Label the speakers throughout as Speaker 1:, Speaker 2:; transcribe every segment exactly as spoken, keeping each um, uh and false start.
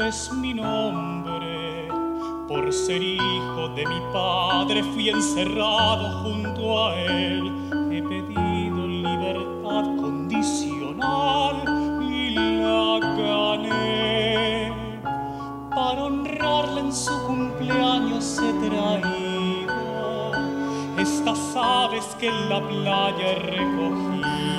Speaker 1: es mi nombre. Por ser hijo de mi padre fui encerrado junto a él. He pedido libertad condicional y la gané. Para honrarle en su cumpleaños he traído estas aves que en la playa he recogido.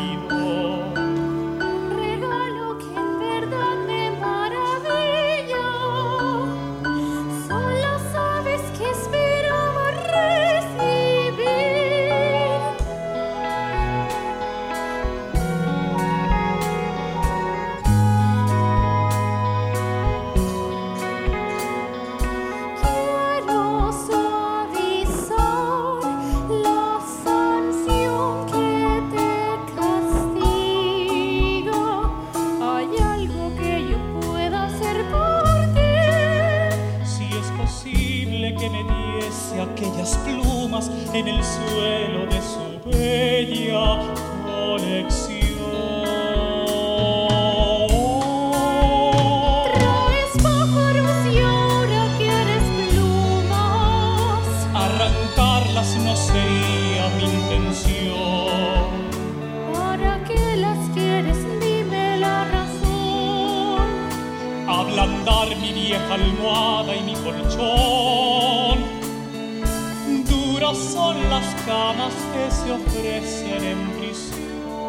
Speaker 1: Aquellas plumas en el suelo de su bella colección.
Speaker 2: Traes pájaros y ahora quieres plumas.
Speaker 1: Arrancarlas no sería mi intención.
Speaker 2: ¿Para qué las quieres? Dime la razón.
Speaker 1: Ablandar mi vieja almohada y mi colchón. Son las camas que se ofrecen en prisión.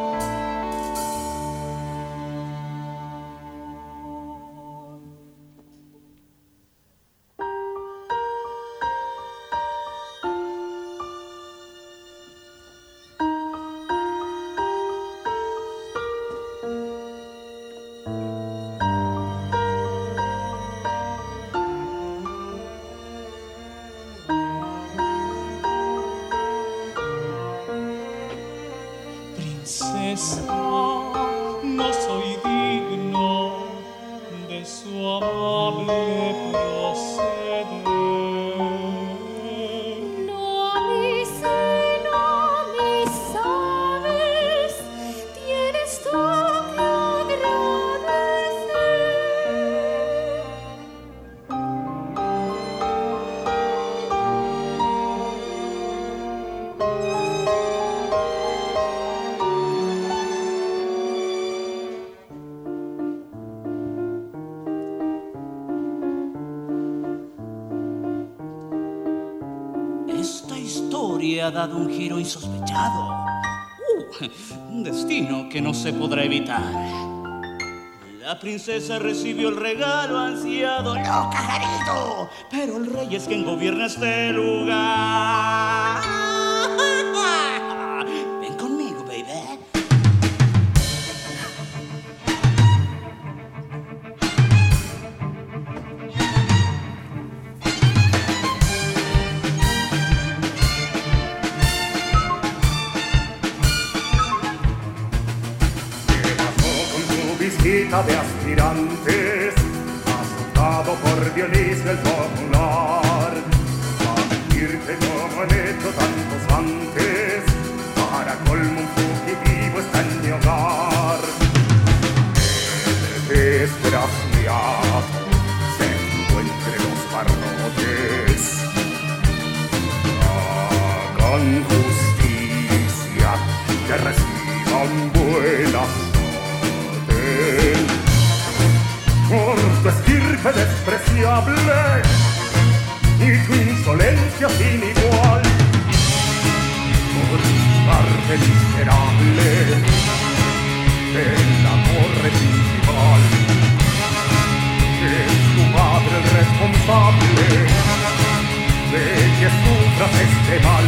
Speaker 1: No soy digno de su amable proceder.
Speaker 2: No a mi seno, a mis aves, tienes tú que agradecer.
Speaker 3: Esta historia ha dado un giro insospechado. Uh, un destino que no se podrá evitar. La princesa recibió el regalo ansiado, ¡lo cajarito! Pero el rey es quien gobierna este lugar. Ven conmigo, baby.
Speaker 4: Visita de aspirantes, azotado por Dionisio el popular. A mentirte como han hecho tantos antes, para colmo un fugitivo está en mi hogar. El desgraciado se encuentre los barrotes. Hagan justicia, que reciban buenas. Por tu estirpe despreciable y tu insolencia sin igual, por parte miserable del amor principal, es tu padre el responsable de que sufras este mal.